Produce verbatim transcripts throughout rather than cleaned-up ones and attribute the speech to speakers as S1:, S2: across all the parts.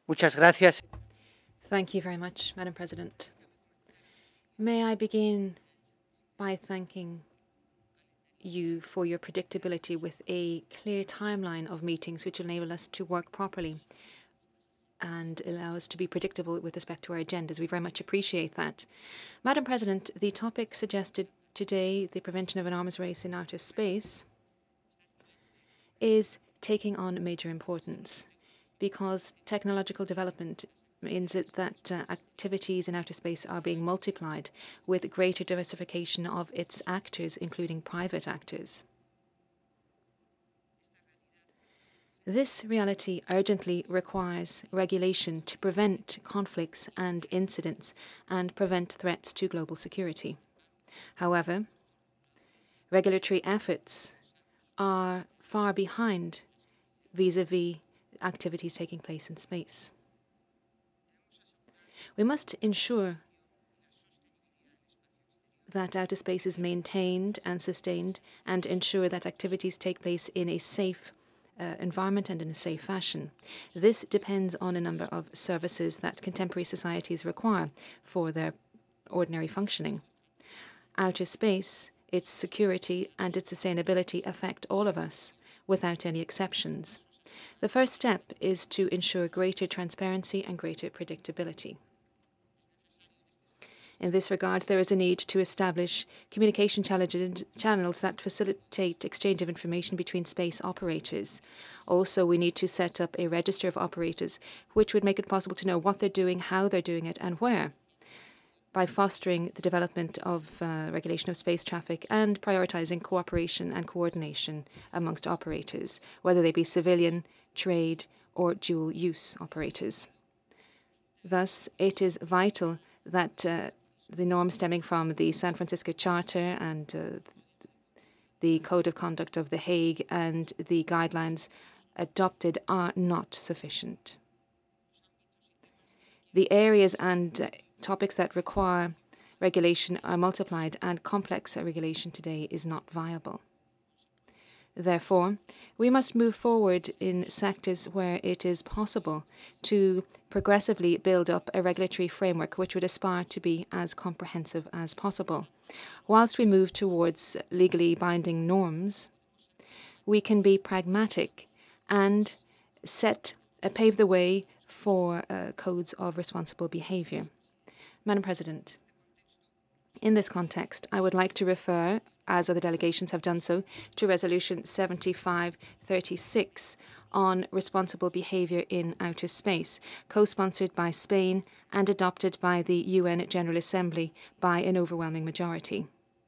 S1: Muchas gracias.
S2: Thank you very much, Madam President. May I begin by thanking you for your predictability with a clear timeline of meetings which will enable us to work properly and allow us to be predictable with respect to our agendas. We very much appreciate that. Madam President, the topic suggested today, the prevention of an arms race in outer space, is taking on major importance because technological development means it that uh, activities in outer space are being multiplied with greater diversification of its actors, including private actors. This reality urgently requires regulation to prevent conflicts and incidents and prevent threats to global security. However, regulatory efforts are far behind vis-à-vis activities taking place in space. We must ensure that outer space is maintained and sustained and ensure that activities take place in a safe uh, environment and in a safe fashion. This depends on a number of services that contemporary societies require for their ordinary functioning. Outer space, its security and its sustainability affect all of us without any exceptions. The first step is to ensure greater transparency and greater predictability. In this regard, there is a need to establish communication channels that facilitate exchange of information between space operators. Also, we need to set up a register of operators, which would make it possible to know what they're doing, how they're doing it, and where, by fostering the development of uh, regulation of space traffic and prioritizing cooperation and coordination amongst operators, whether they be civilian, trade, or dual use operators. Thus, it is vital that uh, the norms stemming from the San Francisco Charter and uh, the Code of Conduct of The Hague and the guidelines adopted are not sufficient. The areas and uh, topics that require regulation are multiplied, and complex regulation today is not viable. Therefore, we must move forward in sectors where it is possible to progressively build up a regulatory framework which would aspire to be as comprehensive as possible. Whilst we move towards legally binding norms, we can be pragmatic and set uh, pave the way for uh, codes of responsible behavior. Madam President, in this context, I would like to refer, as other delegations have done so, to Resolution seventy-five thirty-six on responsible behaviour in outer space, co-sponsored by Spain and adopted by the U N General Assembly by an overwhelming majority.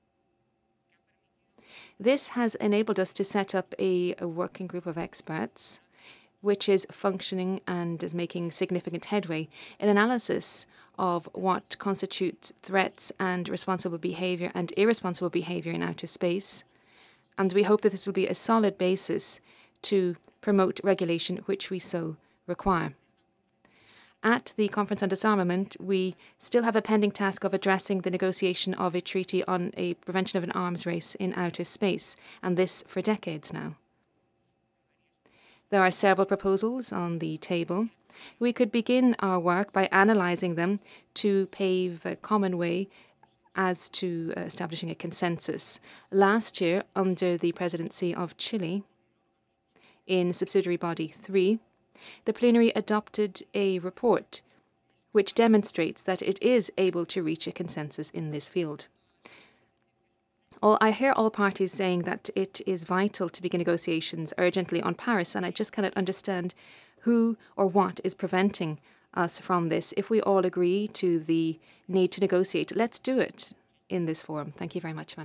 S2: This has enabled us to set up a, a working group of experts which is functioning and is making significant headway in analysis of what constitutes threats and responsible behaviour and irresponsible behaviour in outer space. And we hope that this will be a solid basis to promote regulation which we so require. At the Conference on Disarmament, we still have a pending task of addressing the negotiation of a treaty on a prevention of an arms race in outer space, and this for decades now. There are several proposals on the table. We could begin our work by analysing them to pave a common way as to establishing a consensus. Last year, under the presidency of Chile, in Subsidiary Body three, the plenary adopted a report which demonstrates that it is able to reach a consensus in this field. All, I hear all parties saying that it is vital to begin negotiations urgently on Paris, and I just cannot understand who or what is preventing us from this. If we all agree to the need to negotiate, let's do it in this forum. Thank you very much, Madam